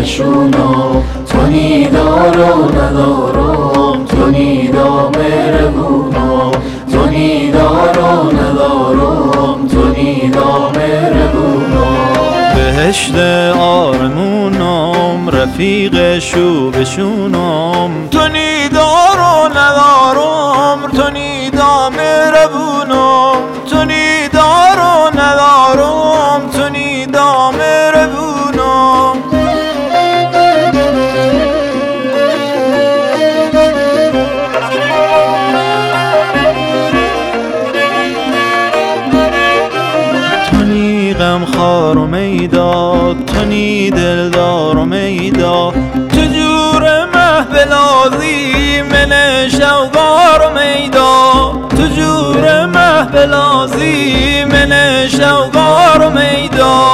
بشونم، تو نیدار و ندارم، تو نیدا مهربونم، تو نیدار و ندارم، تو نیدا مهربونم. بهشت آرمونم رفیق شوبشونم، تو نیدار و ندارم، تو نیدا مهربونم، تو نیدار و ندارم، تو نیدا مهربونم. تو نی غمخوار و میدا، تو نی دلدار و میدا، تو جور محبلازی من شوقار و میدا، تو جور محبلازی من شوقار و میدا.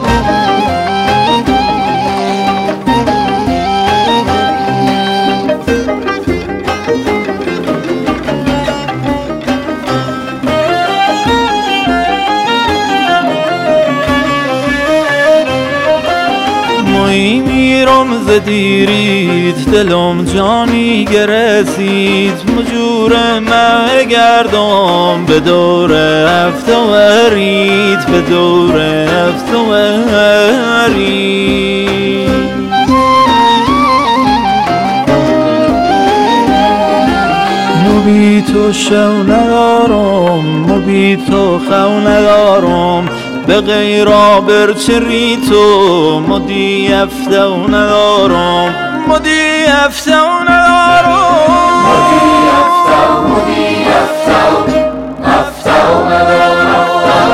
میرم ز دیریت دلم جانی گرسید، مجور مه گردم به دور هفته ورید، به دور هفته ورید. مبی تو شو ندارم، مبی تو خو ندارم، به غیر برچری تو مدی افته و ندارم، مدی افته و ندارم، مدی افته و مدی افته و افته و ندارم.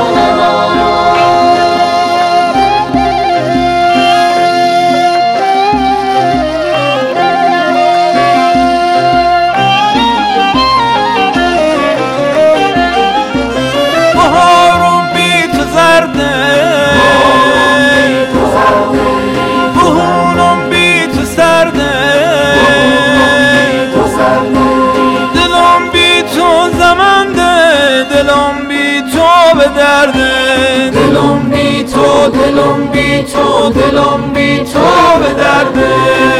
دلم بی تو، دلم بی تو، دلم بی تو به درده.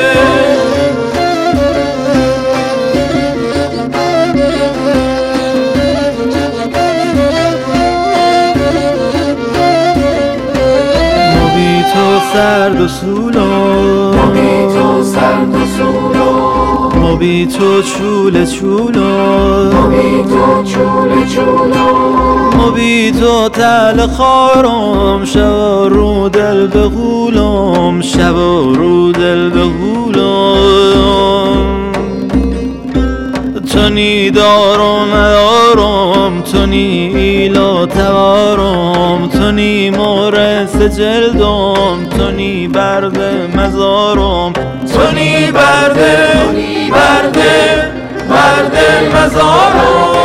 مبی تو سرد و سولو، مبی تو سرد و سولو، مبی تو چوله چولو، مبی تو چوله چولو، مبی تو تل خارم، شب رو دل بغولم، شب رو دل بغولم. تو نیدار و ندارم، تو نی ایلا توارم، تو نی مورس جلدم، تو نی برد مزارم، تو نی برد مزارم.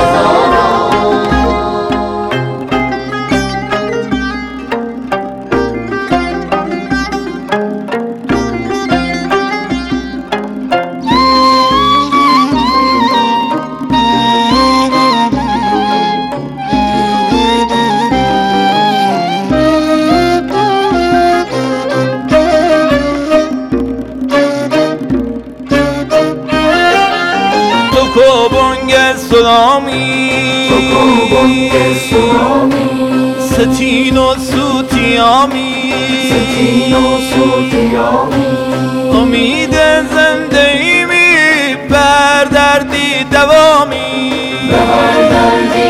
بانگ سلامی، ستین و سوتیامی، امید زندگی می بر دردی دوامی،